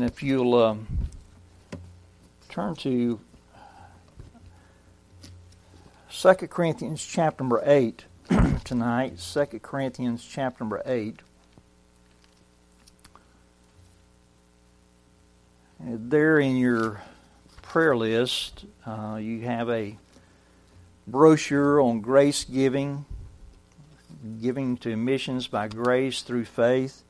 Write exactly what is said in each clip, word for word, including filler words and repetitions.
And if you'll um, turn to Second Corinthians chapter number eight tonight, Second Corinthians chapter number eight. And there in your prayer list, uh, you have a brochure on grace giving, giving to missions by grace through faith.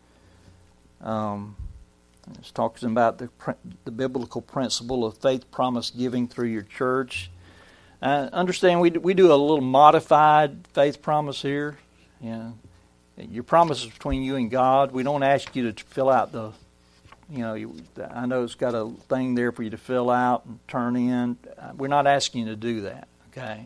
Um, it talks about the the biblical principle of faith promise giving through your church. Uh, understand we we do a little modified faith promise here. Yeah, your promise is between you and God. We don't ask you to fill out the, you know, you, I know it's got a thing there for you to fill out and turn in. We're not asking you to do that, okay?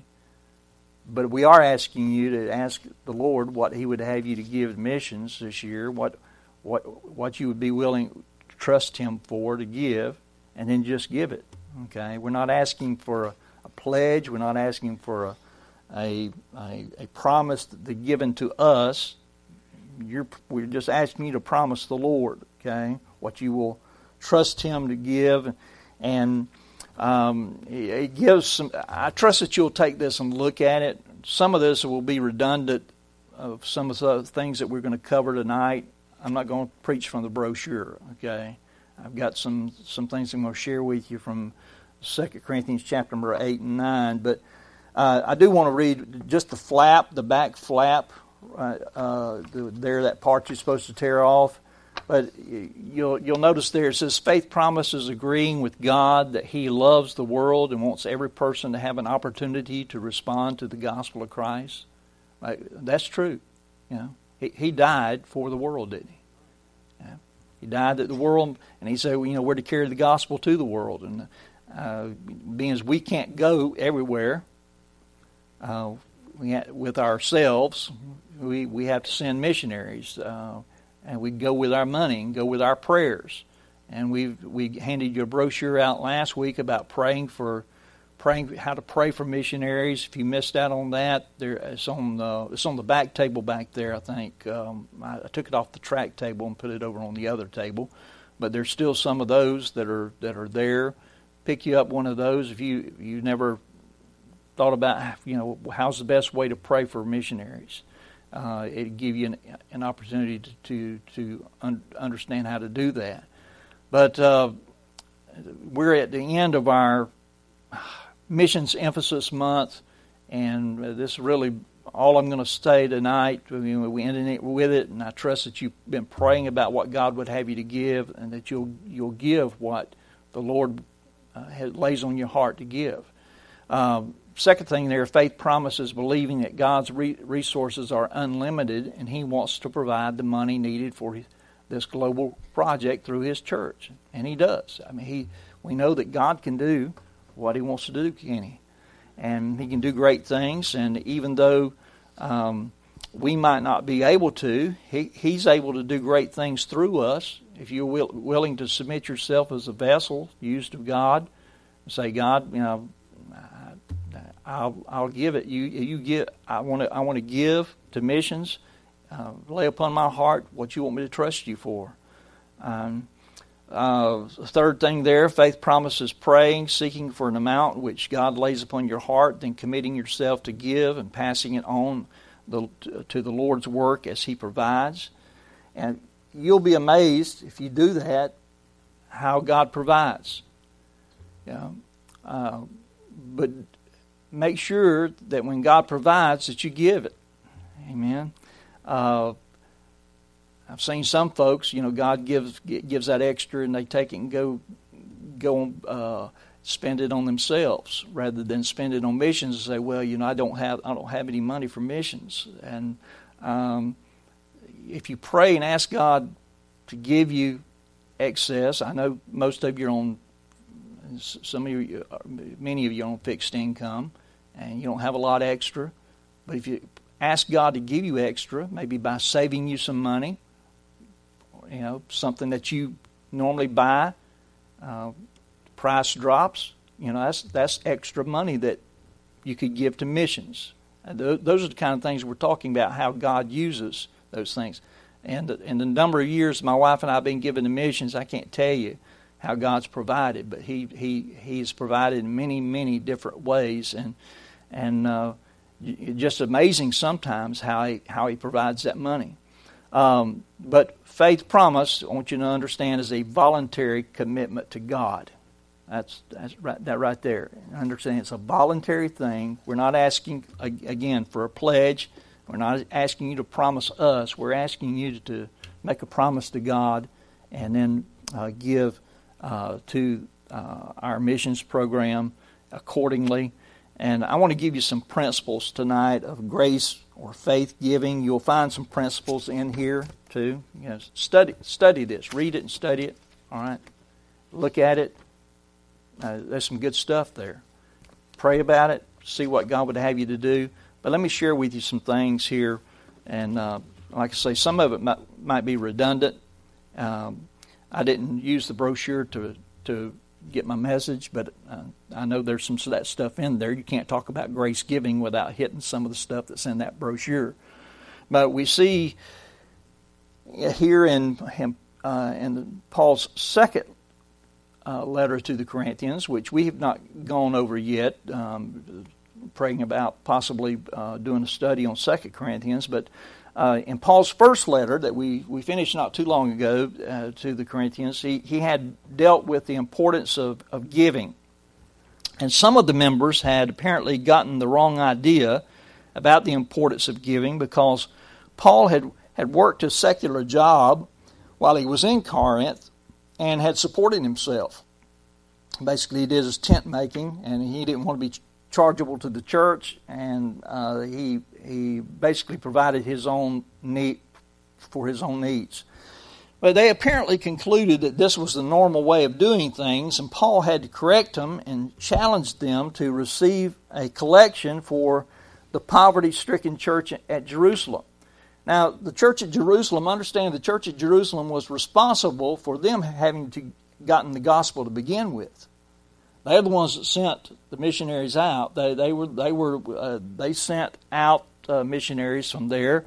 But we are asking you to ask the Lord what He would have you to give missions this year, what what what you would be willing to trust Him for to give, and then just give it. Okay, we're not asking for a, a pledge. We're not asking for a a a, a promise to, given to us. You're, we're just asking you to promise the Lord. Okay, what you will trust Him to give, and um, it gives some. I trust that you'll take this and look at it. Some of this will be redundant of some of the things that we're going to cover tonight. I'm not going to preach from the brochure, okay? I've got some, some things I'm going to share with you from Second Corinthians chapter number eight and nine. But uh, I do want to read just the flap, the back flap, uh, uh, the, there, that part you're supposed to tear off. But you'll you'll notice there it says, faith promises agreeing with God that He loves the world and wants every person to have an opportunity to respond to the gospel of Christ. Like, that's true. You know, He, he died for the world, didn't He? Yeah. He died that the world, and He said, well, you know, we're to carry the gospel to the world. And uh, being as we can't go everywhere uh, we ha- with ourselves, we we have to send missionaries. Uh, And we go with our money and go with our prayers. And we we handed you a brochure out last week about praying for, praying how to pray for missionaries. If you missed out on that, there it's on the it's on the back table back there. I think um, I, I took it off the track table and put it over on the other table. But there's still some of those that are that are there. Pick you up one of those if you you never thought about, you know, how's the best way to pray for missionaries. Uh, it'd give you an, an opportunity to to, to un- understand how to do that. But uh, we're at the end of our missions emphasis month, and this is really all I'm going to say tonight. I mean, we ended it with it, and I trust that you've been praying about what God would have you to give, and that you'll you'll give what the Lord uh, has, lays on your heart to give. Um, Second thing there, faith promises believing that God's re- resources are unlimited and He wants to provide the money needed for this global project through His church. And He does. I mean, he we know that God can do what He wants to do, can He? And He can do great things. And even though um, we might not be able to, he, He's able to do great things through us. If you're will, willing to submit yourself as a vessel used of God, and say, God, you know, I'll I'll give it. You you give. I want to I want to give to missions. Uh, lay upon my heart what you want me to trust you for. Um, uh, third thing there, faith promises praying, seeking for an amount which God lays upon your heart, then committing yourself to give and passing it on the, to the Lord's work as He provides. And you'll be amazed if you do that how God provides. Yeah, uh, but. Make sure that when God provides that you give it. Amen. Uh, I've seen some folks, you know, God gives gives that extra and they take it and go go uh, spend it on themselves rather than spend it on missions and say, well, you know, I don't have I don't have any money for missions. And um, if you pray and ask God to give you excess, I know most of you are on. Some of you, many of you are on fixed income, and you don't have a lot extra. But if you ask God to give you extra, maybe by saving you some money, you know, something that you normally buy, uh, price drops, you know, that's that's extra money that you could give to missions. And th- those are the kind of things we're talking about, how God uses those things. And in the number of years my wife and I have been given to missions, I can't tell you how God's provided, but He He He's provided in many many different ways, and and uh, just amazing sometimes how He how He provides that money. Um, but faith promise, I want you to understand, is a voluntary commitment to God. That's that's right, that right there. Understand, it's a voluntary thing. We're not asking again for a pledge. We're not asking you to promise us. We're asking you to make a promise to God, and then uh, give uh, to uh, our missions program accordingly. And I want to give you some principles tonight of grace or faith giving. You'll find some principles in here too. You know, study study this, read it and study it. All right, look at it. Uh, there's some good stuff there. Pray about it. See what God would have you to do. But let me share with you some things here. And uh, like I say, some of it might, might be redundant. Um, I didn't use the brochure to to get my message, but uh, I know there's some of that stuff in there. You can't talk about grace giving without hitting some of the stuff that's in that brochure. But we see here in, uh, in Paul's second Uh, letter to the Corinthians, which we have not gone over yet, um, praying about possibly uh, doing a study on Second Corinthians, but uh, in Paul's first letter that we, we finished not too long ago uh, to the Corinthians, he, he had dealt with the importance of, of giving. And some of the members had apparently gotten the wrong idea about the importance of giving, because Paul had, had worked a secular job while he was in Corinth and had supported himself. Basically, he did his tent making, and he didn't want to be chargeable to the church, and uh, he he basically provided his own need for his own needs. But they apparently concluded that this was the normal way of doing things, and Paul had to correct them and challenge them to receive a collection for the poverty-stricken church at Jerusalem. Now, the church at Jerusalem, understand the church at Jerusalem was responsible for them having to gotten the gospel to begin with. They're the ones that sent the missionaries out. They they were they were uh, they sent out uh, missionaries from there,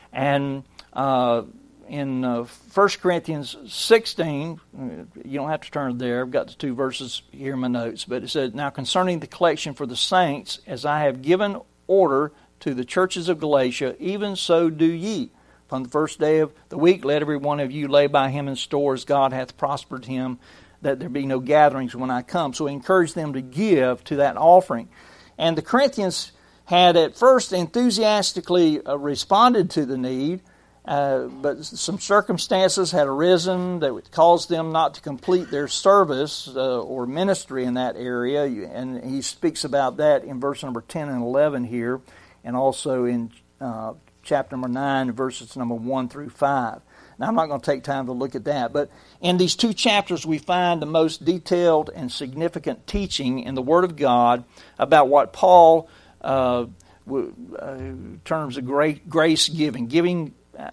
and uh, in uh, First Corinthians sixteen, you don't have to turn there. I've got the two verses here in my notes, but it says, "Now concerning the collection for the saints, as I have given order to the churches of Galatia, even so do ye. From the first day of the week, let every one of you lay by him in stores, God hath prospered him, that there be no gatherings when I come." So he encouraged them to give to that offering. And the Corinthians had at first enthusiastically uh, responded to the need, uh, but some circumstances had arisen that would cause them not to complete their service uh, or ministry in that area. And he speaks about that in verse number ten and eleven here, and also in uh, chapter number nine, verses number one through five. Now, I'm not going to take time to look at that, but in these two chapters we find the most detailed and significant teaching in the Word of God about what Paul uh, w- uh, terms of great grace giving, giving, uh,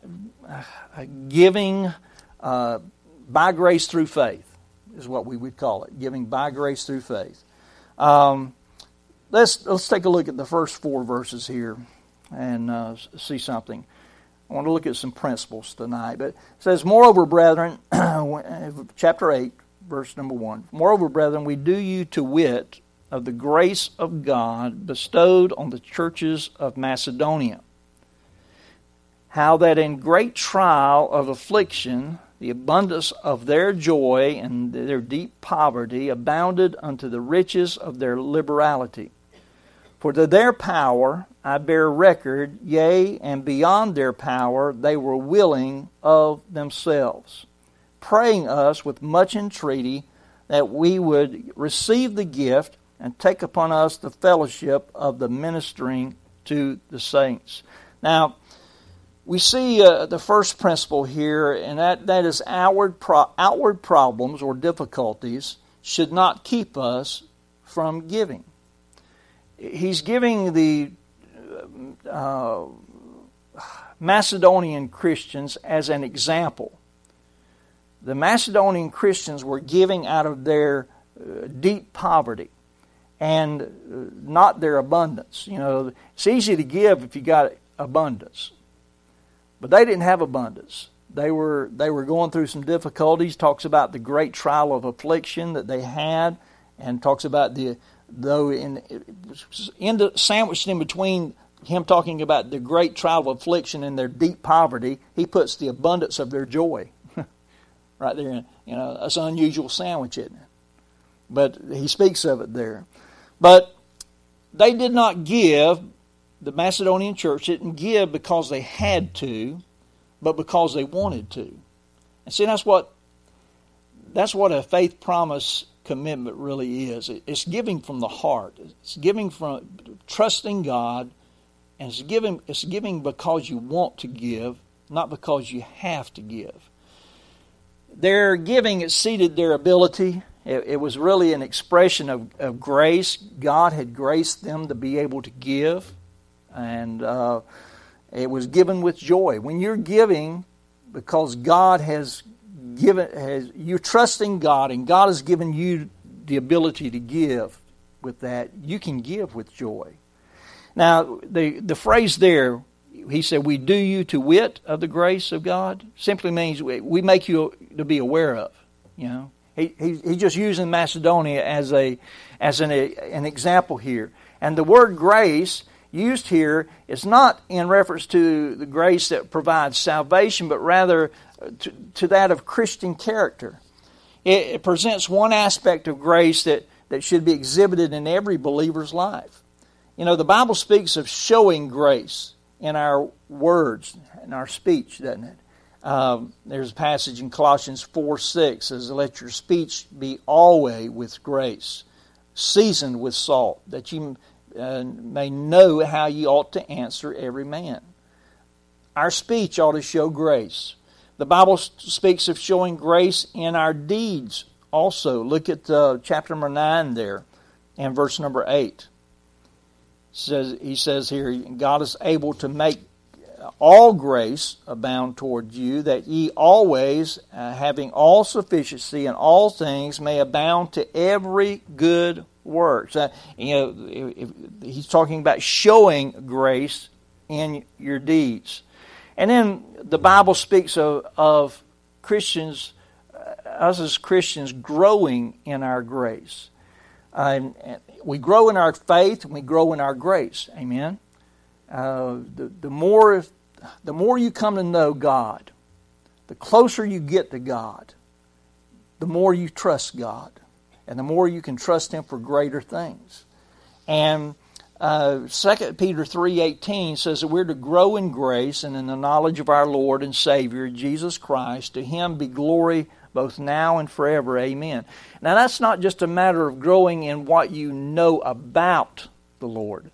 uh, giving uh, by grace through faith is what we would call it, giving by grace through faith. Um, let's let's take a look at the first four verses here and uh, see something. I want to look at some principles tonight. But it says, "Moreover, brethren," chapter eight, verse number one, "Moreover, brethren, we do you to wit of the grace of God bestowed on the churches of Macedonia, how that in great trial of affliction the abundance of their joy and their deep poverty abounded unto the riches of their liberality. For to their power I bear record, yea, and beyond their power they were willing of themselves, praying us with much entreaty that we would receive the gift and take upon us the fellowship of the ministering to the saints." Now, we see uh, the first principle here, and that, that is outward pro- outward problems or difficulties should not keep us from giving. He's giving the uh, Macedonian Christians as an example. The Macedonian Christians were giving out of their uh, deep poverty and uh, not their abundance. You know, it's easy to give if you got abundance. But they didn't have abundance. They were they were going through some difficulties. Talks about the great trial of affliction that they had, and talks about the though in, in the, sandwiched in between him talking about the great trial of affliction and their deep poverty, he puts the abundance of their joy right there. You know, it's an unusual sandwich, isn't it? But he speaks of it there. But they did not give. The Macedonian church didn't give because they had to, but because they wanted to. And see, that's what that's what a faith promise commitment really is. It's giving from the heart. It's giving from trusting God, and it's giving it's giving because you want to give, not because you have to give. Their giving exceeded their ability. It, it was really an expression of, of grace. God had graced them to be able to give, and uh, it was given with joy. When you're giving because God has given, has you're trusting God, and God has given you the ability to give with that, you can give with joy. Now, the, the phrase there, he said, we do you to wit of the grace of God, simply means we, we make you to be aware of. You know, he, he he's just using Macedonia as a as an a, an example here. And the word grace used here is not in reference to the grace that provides salvation, but rather to, to that of Christian character. It, it presents one aspect of grace that, that should be exhibited in every believer's life. You know, the Bible speaks of showing grace in our words, in our speech, doesn't it? Um, there's a passage in Colossians four six says, let your speech be always with grace, seasoned with salt, that you uh, may know how you ought to answer every man. Our speech ought to show grace. The Bible speaks of showing grace in our deeds also. Look at uh, chapter number nine there and verse number eight. Says, he says here, God is able to make all grace abound toward you, that ye always, uh, having all sufficiency in all things, may abound to every good work. So, you know, if, if he's talking about showing grace in your deeds. And then the Bible speaks of, of Christians, uh, us as Christians, growing in our grace. Uh, and we grow in our faith and we grow in our grace. Amen. Uh, the, the more the more you come to know God, the closer you get to God, the more you trust God, and the more you can trust Him for greater things. And uh, Second Peter three eighteen says that we're to grow in grace and in the knowledge of our Lord and Savior, Jesus Christ. To Him be glory both now and forever. Amen. Now that's not just a matter of growing in what you know about the Lord.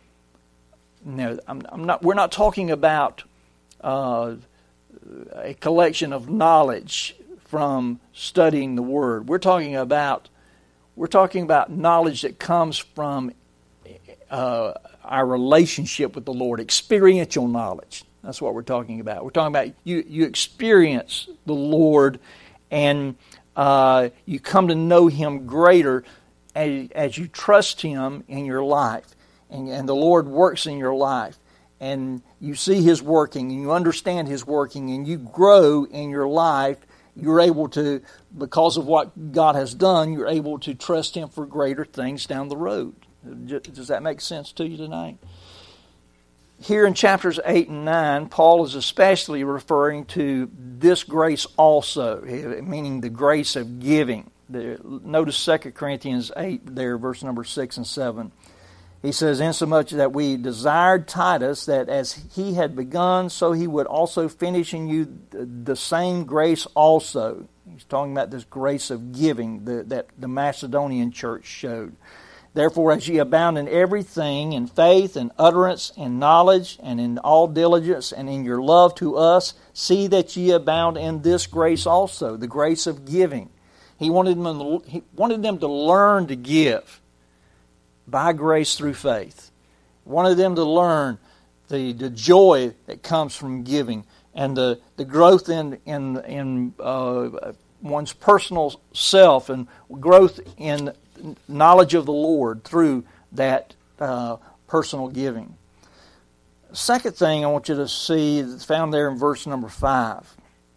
No, I'm, I'm not. We're not talking about uh, a collection of knowledge from studying the Word. We're talking about we're talking about knowledge that comes from uh, our relationship with the Lord, experiential knowledge. That's what we're talking about. We're talking about you. You experience the Lord, and uh, you come to know Him greater as, as you trust Him in your life. And, and the Lord works in your life, and you see His working, and you understand His working, and you grow in your life. You're able to, because of what God has done, you're able to trust Him for greater things down the road. Does that make sense to you tonight? Here in chapters eight and nine, Paul is especially referring to this grace also, meaning the grace of giving. Notice Second Corinthians eight there, verse number six and seven. He says, insomuch that we desired Titus, that as he had begun, so he would also finish in you the same grace also. He's talking about this grace of giving that the Macedonian church showed. Therefore, as ye abound in everything, in faith and utterance and knowledge, and in all diligence, and in your love to us, see that ye abound in this grace also, the grace of giving. He wanted them, he wanted them to learn to give by grace through faith. Wanted them to learn the, the joy that comes from giving, and the, the growth in in in uh, one's personal self, and growth in knowledge of the Lord through that uh, personal giving. Second thing I want you to see is found there in verse number five.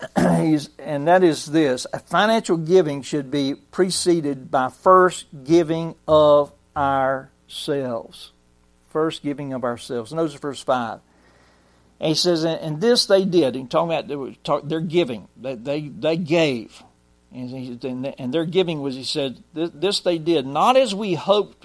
he's, and that is this: a financial giving should be preceded by first giving of ourselves. First giving of ourselves. Notice verse five. And he says, and this they did. He's talking about they were talk, their giving. They, they, they gave. And, he, and their giving was, he said, this, this they did, not as we hoped,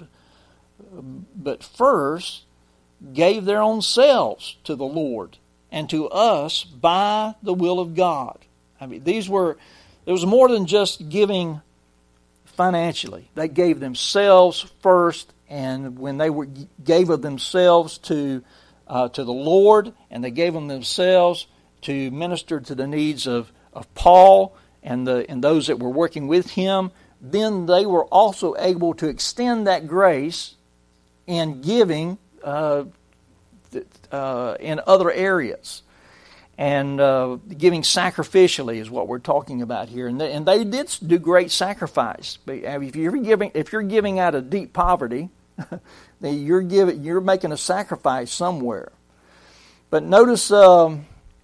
but first gave their own selves to the Lord and to us by the will of God. I mean, these were, it was more than just giving financially. They gave themselves first, and when they were gave of themselves to uh, to the Lord, and they gave them themselves to minister to the needs of, of Paul and the and those that were working with him, then they were also able to extend that grace in giving uh, uh, in other areas. And uh, giving sacrificially is what we're talking about here, and they, and they did do great sacrifice. But if you're giving, if you're giving out of deep poverty, then you're giving, you're making a sacrifice somewhere. But notice um,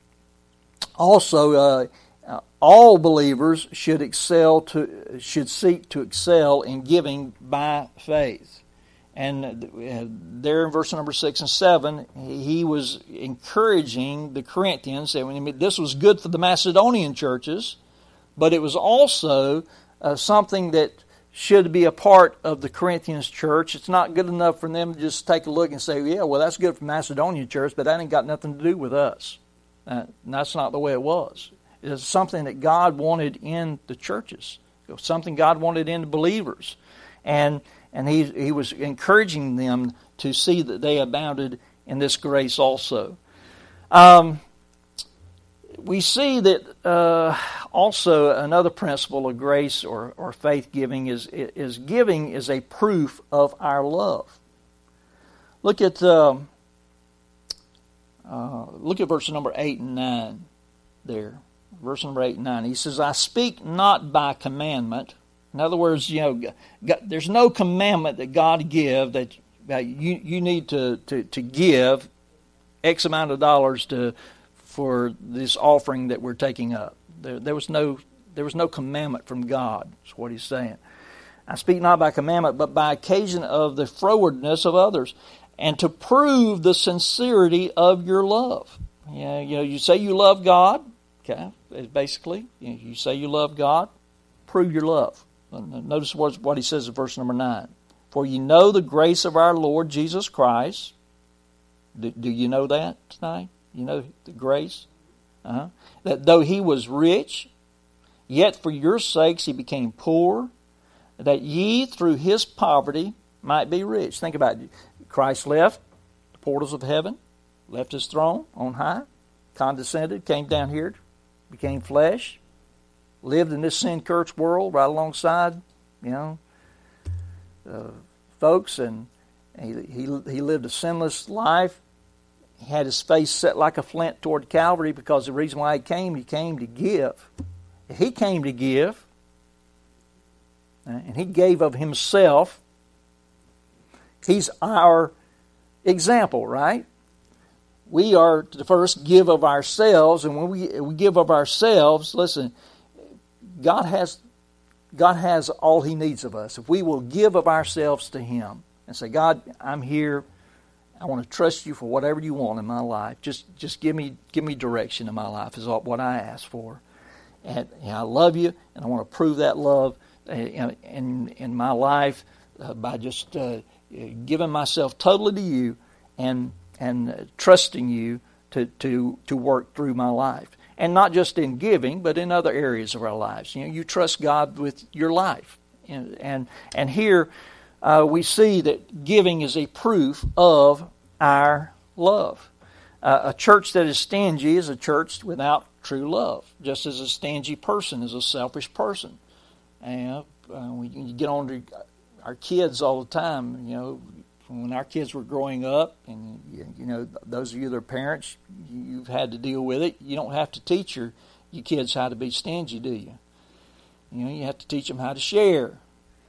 also, uh, uh, all believers should excel to should seek to excel in giving by faith. And there in verse number six and seven, he was encouraging the Corinthians that this was good for the Macedonian churches, but it was also uh, something that should be a part of the Corinthians church. It's not good enough for them to just take a look and say, yeah, well, that's good for Macedonian church, but that ain't got nothing to do with us. Uh, that's not the way it was. It's something that God wanted in the churches, something God wanted in the believers. And And he he was encouraging them to see that they abounded in this grace also. Um, we see that uh, also another principle of grace or, or faith giving is is giving is a proof of our love. Look at uh, uh, look at verse number eight and nine there. Verse number eight and nine. He says, "I speak not by commandment." In other words, you know, God, there's no commandment that God give that, that you you need to, to, to give X amount of dollars to for this offering that we're taking up. There, there was no there was no commandment from God. That's what he's saying. I speak not by commandment, but by occasion of the frowardness of others, and to prove the sincerity of your love. Yeah, you know, you say you love God. Okay, basically, you say you love God. Prove your love. Notice what he says in verse number nine. For you know the grace of our Lord Jesus Christ. Do, do you know that tonight? You know the grace? Uh-huh. That though he was rich, yet for your sakes he became poor, that ye through his poverty might be rich. Think about it. Christ left the portals of heaven, left his throne on high, condescended, came down here, became flesh, lived in this sin-cursed world right alongside, you know, uh, folks, and he, he he lived a sinless life. He had his face set like a flint toward Calvary because the reason why he came, he came to give. He came to give, and he gave of himself. He's our example, right? We are to first give of ourselves, and when we, we give of ourselves, listen, God has God has all he needs of us. If we will give of ourselves to him and say, God, I'm here. I want to trust you for whatever you want in my life. Just just give me give me direction in my life is what I ask for. And, and I love you, and I want to prove that love in, in, in my life uh, by just uh, giving myself totally to you and and uh, trusting you to, to, to work through my life. And not just in giving, but in other areas of our lives. You know, you trust God with your life. And and, and here uh, we see that giving is a proof of our love. Uh, a church that is stingy is a church without true love. Just as a stingy person is a selfish person. And uh, we you get on to our kids all the time, you know, when our kids were growing up, and you know, those of you that are parents, you've had to deal with it. You don't have to teach your, your kids how to be stingy, do you? You know, you have to teach them how to share.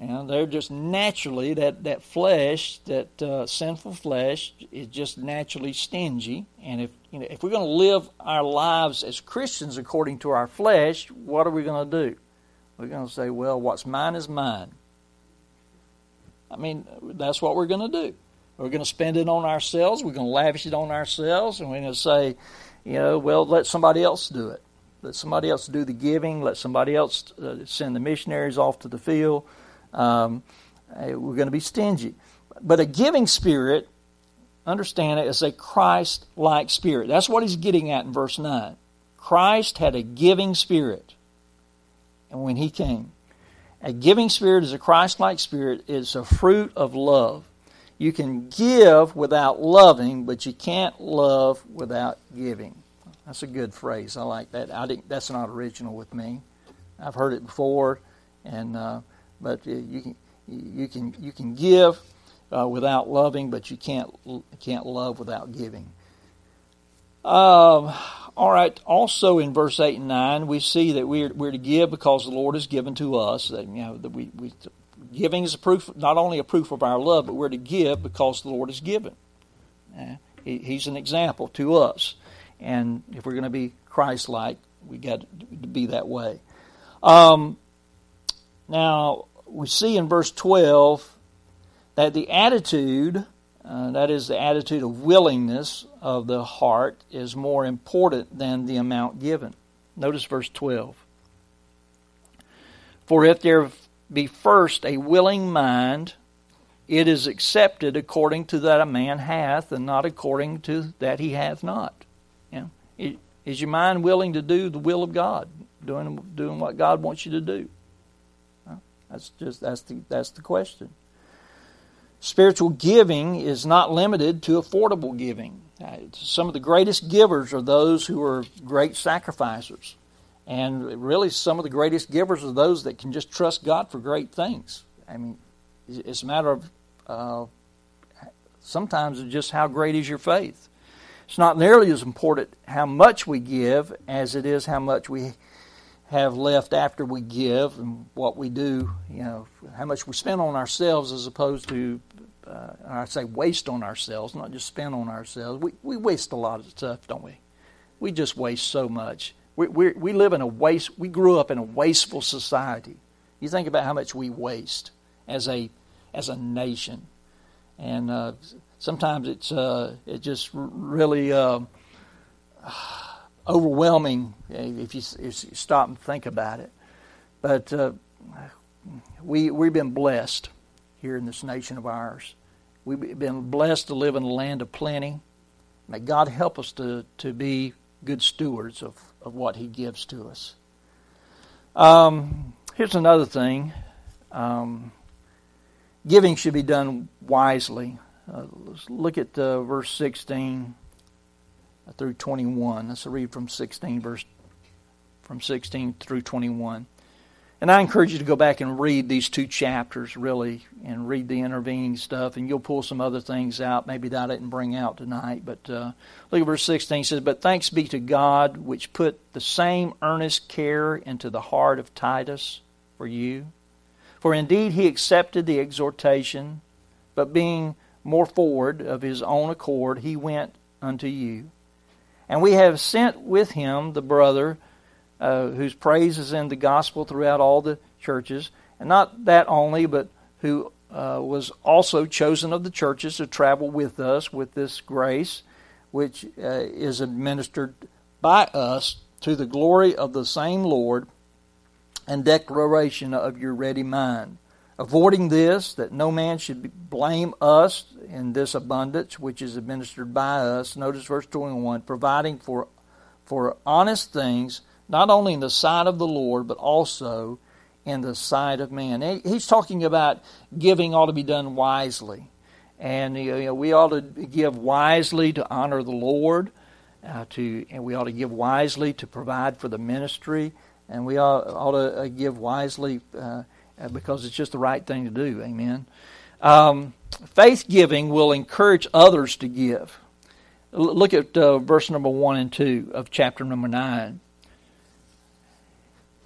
You know, they're just naturally, that, that flesh, that uh, sinful flesh is just naturally stingy. And if you know, if we're going to live our lives as Christians according to our flesh, what are we going to do? We're going to say, well, what's mine is mine. I mean, that's what we're going to do. We're going to spend it on ourselves. We're going to lavish it on ourselves. And we're going to say, you know, well, let somebody else do it. Let somebody else do the giving. Let somebody else uh, send the missionaries off to the field. Um, we're going to be stingy. But a giving spirit, understand it, is a Christ-like spirit. That's what he's getting at in verse nine. Christ had a giving spirit. And when he came, a giving spirit is a Christ-like spirit. It's a fruit of love. You can give without loving, but you can't love without giving. That's a good phrase. I like that. I didn't, that's not original with me. I've heard it before, and uh, but you can you can you can give uh, without loving, but you can't can't love without giving. Um, all right. Also, in verse eight and nine, we see that we're we're to give because the Lord has given to us. That you know that we we giving is a proof, not only a proof of our love, but we're to give because the Lord has given. Uh, he, he's an example to us. And if we're going to be Christ-like, we got to be that way. Um, now, we see in verse twelve that the attitude, uh, that is the attitude of willingness of the heart, is more important than the amount given. Notice verse twelve. For if there be first a willing mind, it is accepted according to that a man hath, and not according to that he hath not. You know, is your mind willing to do the will of God, doing doing what God wants you to do? Well, that's just that's the that's the question. Spiritual giving is not limited to affordable giving. Some of the greatest givers are those who are great sacrificers. And really, some of the greatest givers are those that can just trust God for great things. I mean, it's a matter of uh, sometimes it's just how great is your faith. It's not nearly as important how much we give as it is how much we have left after we give and what we do, you know, how much we spend on ourselves as opposed to, uh, I say waste on ourselves, not just spend on ourselves. We we waste a lot of stuff, don't we? We just waste so much. We we we live in a waste. We grew up in a wasteful society. You think about how much we waste as a as a nation, and uh, sometimes it's uh, it just really uh, overwhelming if you, if you stop and think about it. But uh, we we've been blessed here in this nation of ours. We've been blessed to live in a land of plenty. May God help us to to be good stewards of, of what He gives to us. Um, here's another thing. Um, giving should be done wisely. Uh, let's look at uh, verse sixteen through twenty-one. Let's read from sixteen verse from sixteen through twenty-one. And I encourage you to go back and read these two chapters, really, and read the intervening stuff, and you'll pull some other things out, maybe that I didn't bring out tonight. But uh, look at verse sixteen. It says, "But thanks be to God, which put the same earnest care into the heart of Titus for you. For indeed he accepted the exhortation, but being more forward of his own accord, he went unto you. And we have sent with him the brother, Uh, whose praise is in the gospel throughout all the churches, and not that only, but who uh, was also chosen of the churches to travel with us with this grace, which uh, is administered by us to the glory of the same Lord and declaration of your ready mind. Avoiding this, that no man should blame us in this abundance which is administered by us." Notice verse twenty-one, "providing for for honest things, not only in the sight of the Lord, but also in the sight of man." He's talking about giving ought to be done wisely. And you know, we ought to give wisely to honor the Lord, uh, to, and we ought to give wisely to provide for the ministry, and we ought, ought to give wisely uh, because it's just the right thing to do. Amen. Um, faith giving will encourage others to give. Look at uh, verse number one and two of chapter number nine.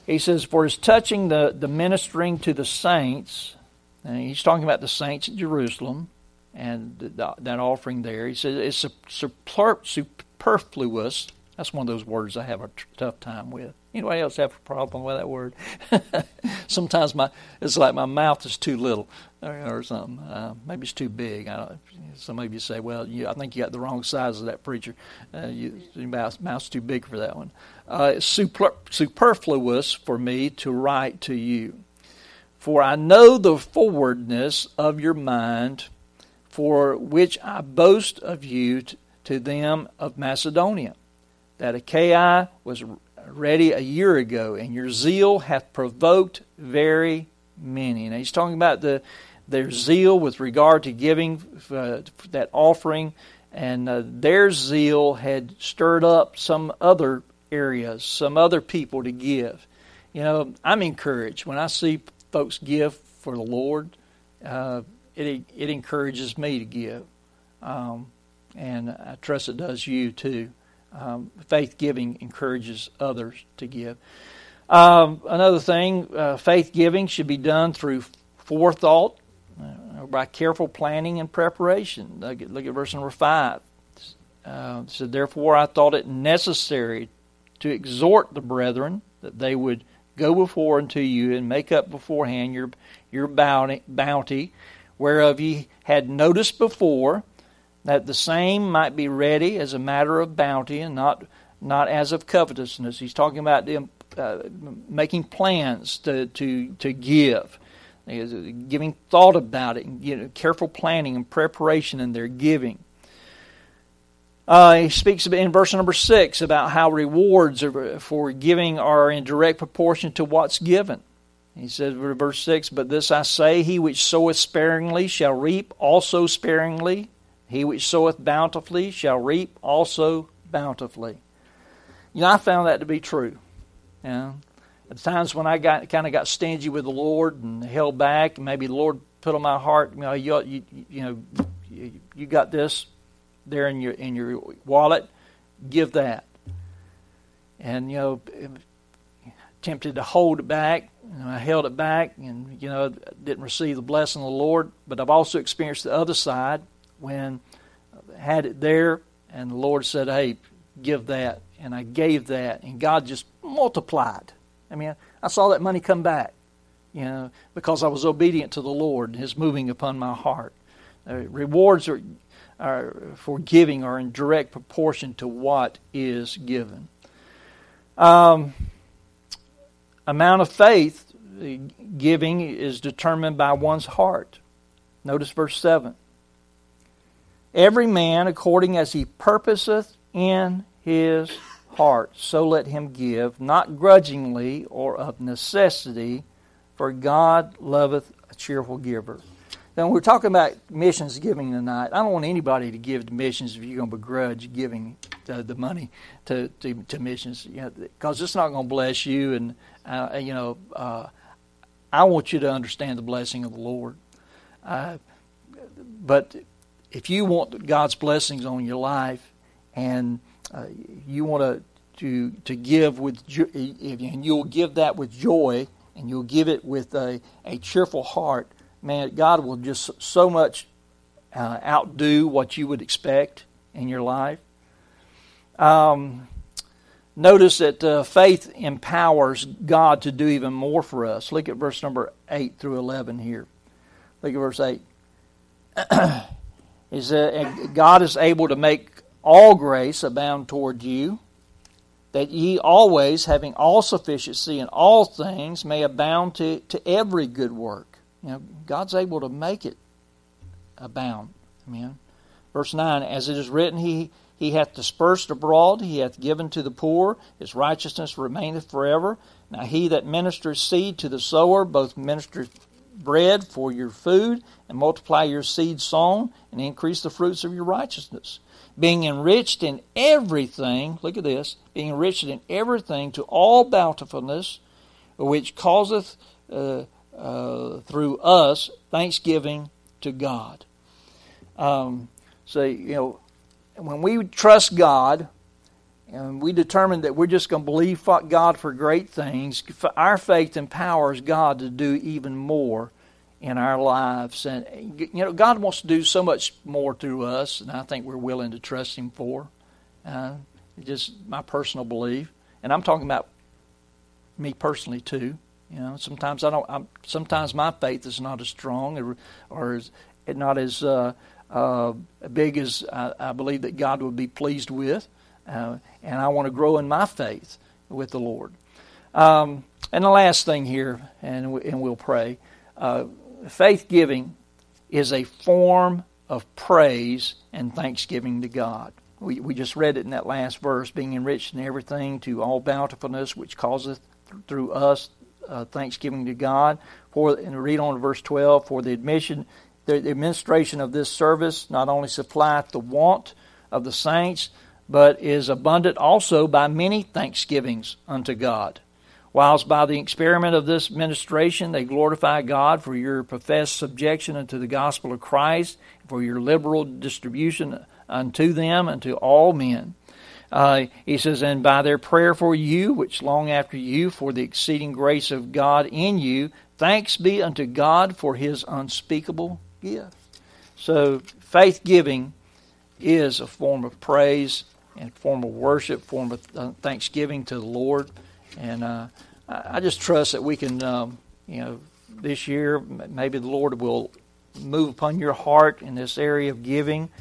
He says, for as touching the, the ministering to the saints, and he's talking about the saints at Jerusalem and the, that offering there. He says it's super, superfluous. That's one of those words I have a t- tough time with. Anybody else have a problem with that word? Sometimes my it's like my mouth is too little or, or something. Uh, maybe it's too big. I don't, some of you say, well, you, I think you got the wrong size of that preacher. Uh, you, your mouth, mouth's too big for that one. Uh, it's super, superfluous for me to write to you. For I know the forwardness of your mind, for which I boast of you t- to them of Macedonia, that Achaia was ready a year ago, and your zeal hath provoked very many. And he's talking about the their zeal with regard to giving uh, that offering, and uh, their zeal had stirred up some other areas, some other people to give. You know, I'm encouraged when I see folks give for the Lord. Uh, it it encourages me to give, um, and I trust it does you too. Um, faith giving encourages others to give. Um, another thing, uh, faith giving should be done through forethought, uh, by careful planning and preparation. Look at, look at verse number five. Uh, so therefore I thought it necessary to exhort the brethren that they would go before unto you and make up beforehand your your bounty, bounty whereof ye had noticed before, that the same might be ready as a matter of bounty and not not as of covetousness. He's talking about them uh, making plans to to to give, giving thought about it, and, you know, careful planning and preparation in their giving. Uh, he speaks in verse number six about how rewards for giving are in direct proportion to what's given. He says, verse six, but this I say, he which soweth sparingly shall reap also sparingly. He which soweth bountifully shall reap also bountifully. You know, I found that to be true. You know, at times when I got kind of got stingy with the Lord and held back, and maybe the Lord put on my heart, you know, you you, you know, you, you got this there in your in your wallet, give that. And you know, tempted to hold it back, and I held it back, and you know, didn't receive the blessing of the Lord. But I've also experienced the other side, when I had it there and the Lord said, hey, give that. And I gave that, and God just multiplied. I mean, I saw that money come back, you know, because I was obedient to the Lord, His moving upon my heart. Uh, rewards are, are for giving are in direct proportion to what is given. Um, amount of faith giving is determined by one's heart. Notice verse seven. Every man according as he purposeth in his heart, so let him give, not grudgingly or of necessity, for God loveth a cheerful giver. Now, we're talking about missions giving tonight. I don't want anybody to give to missions if you're going to begrudge giving the, the money to, to, to missions, you know, because it's not going to bless you. And, uh, you know, uh, I want you to understand the blessing of the Lord. Uh, but if you want God's blessings on your life, and uh, you want to to to give with, jo- and you'll give that with joy, and you'll give it with a, a cheerful heart, man, God will just so much uh, outdo what you would expect in your life. Um, notice that uh, faith empowers God to do even more for us. Look at verse number eight through eleven here. Look at verse eight. Is that God is able to make all grace abound toward you, that ye always, having all sufficiency in all things, may abound to, to every good work. You know, God's able to make it abound. Amen. Verse nine, as it is written, He He hath dispersed abroad, He hath given to the poor, His righteousness remaineth forever. Now He that ministereth seed to the sower, both ministereth bread for your food, and multiply your seed sown, and increase the fruits of your righteousness, being enriched in everything, look at this, being enriched in everything to all bountifulness, which causeth uh, uh, through us thanksgiving to God. Um, so, you know, when we trust God and we determined that we're just going to believe God for great things, our faith empowers God to do even more in our lives. And, you know, God wants to do so much more through us, and I think we're willing to trust Him for. Uh, just my personal belief. And I'm talking about me personally, too. You know, sometimes I don't. I'm, sometimes my faith is not as strong or, or is not as uh, uh, big as I, I believe that God would be pleased with, uh, and I want to grow in my faith with the Lord. Um, and the last thing here, and we, and we'll pray. Uh, faith giving is a form of praise and thanksgiving to God. We we just read it in that last verse, being enriched in everything to all bountifulness, which causeth th- through us Uh, thanksgiving to God. For, and read on to verse twelve, for the admission, the, the administration of this service not only supplieth the want of the saints, but is abundant also by many thanksgivings unto God. Whilst by the experiment of this ministration they glorify God for your professed subjection unto the gospel of Christ, for your liberal distribution unto them and to all men. Uh, he says, and by their prayer for you, which long after you, for the exceeding grace of God in you, thanks be unto God for His unspeakable gift. So faith giving is a form of praise and form of worship, form of thanksgiving to the Lord. And uh, I just trust that we can, um, you know, this year, maybe the Lord will move upon your heart in this area of giving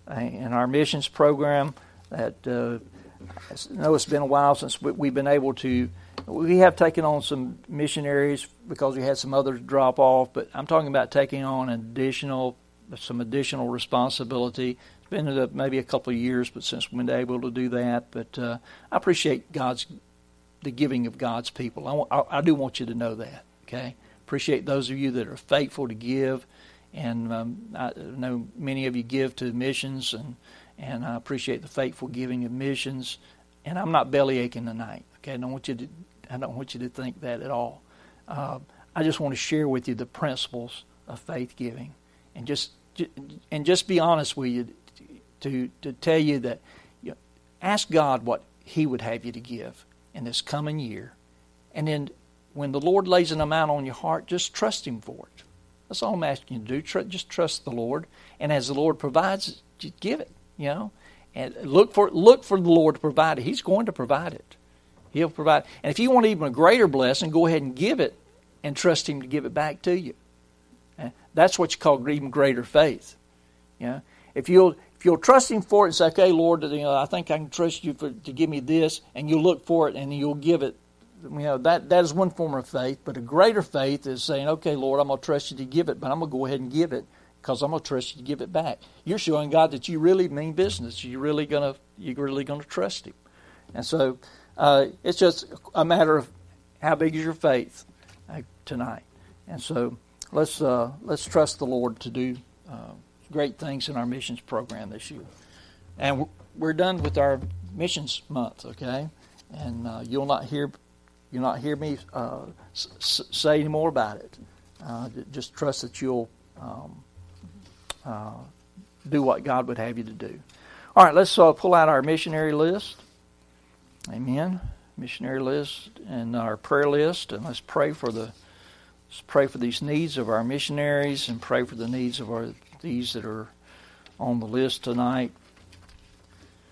in our missions program. That uh, I know it's been a while since we've been able to. We have taken on some missionaries because we had some others drop off, but I'm talking about taking on additional, some additional responsibility. It's been uh, maybe a couple of years, but since we've been able to do that, but uh, I appreciate God's, the giving of God's people. I, want, I, I do want you to know that. Okay, appreciate those of you that are faithful to give, and um, I know many of you give to missions and. And I appreciate the faithful giving of missions. And I'm not belly aching tonight. Okay, I don't want you to. I don't want you to think that at all. Uh, I just want to share with you the principles of faith giving, and just and just be honest with you to to tell you that you know, ask God what He would have you to give in this coming year, and then when the Lord lays an amount on your heart, just trust Him for it. That's all I'm asking you to do. Tr- just trust the Lord, and as the Lord provides, just give it. You know, and look for look for the Lord to provide it. He's going to provide it. He'll provide. And if you want even a greater blessing, go ahead and give it and trust Him to give it back to you. That's what you call even greater faith. You know, if you'll if you'll trust Him for it and say, "Okay, Lord, you know, I think I can trust You for, to give me this," and you'll look for it and you'll give it. You know, that that is one form of faith. But a greater faith is saying, "Okay, Lord, I'm going to trust You to give it, but I'm going to go ahead and give it." Because I'm gonna trust You to give it back. You're showing God that you really mean business. You're really gonna, you're really gonna trust Him, and so uh, it's just a matter of how big is your faith uh, tonight. And so let's uh, let's trust the Lord to do uh, great things in our missions program this year. And we're done with our missions month, okay? And uh, you'll not hear you'll not hear me uh, s- say any more about it. Uh, just trust that you'll. Um, Uh, do what God would have you to do. All right, let's uh, pull out our missionary list. Amen. Missionary list and our prayer list, and let's pray for the let's pray for these needs of our missionaries, and pray for the needs of our these that are on the list tonight.